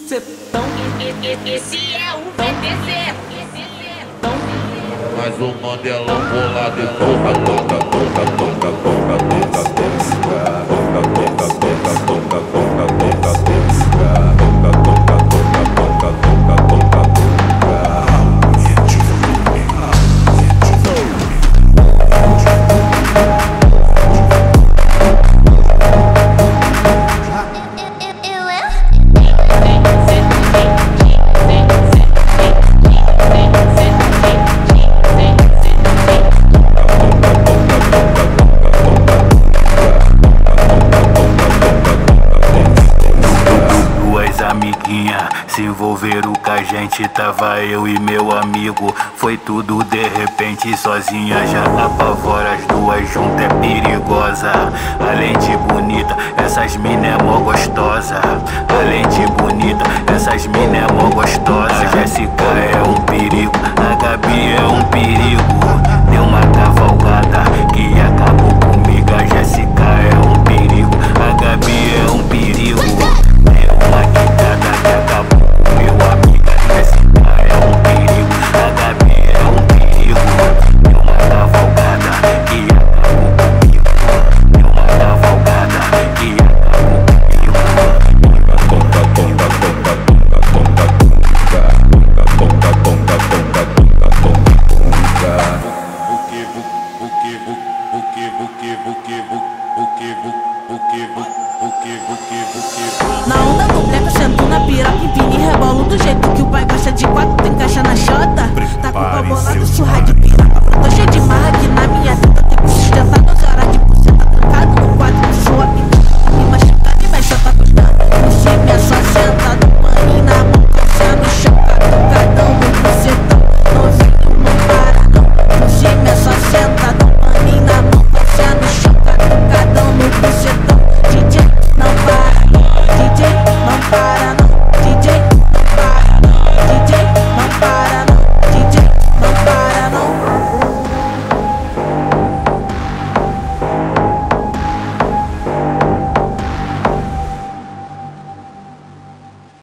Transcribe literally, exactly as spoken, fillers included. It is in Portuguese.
Cê tão, Esse é o V T C. tão, Mas o Mandelão bolado e toca, toca, toca, toca, toca, toca, toca, toca, toca, toca, toca, toca, toca, toca, toca, toca, toca. Se envolveram com a gente, tava eu e meu amigo. Foi tudo de repente, sozinha já apavora. As duas juntas é perigosa. Além de bonita, essas mina é mó gostosa. Além de bonita, essas mina é mó gostosa. A Jéssica é um perigo, a Gabi é um perigo.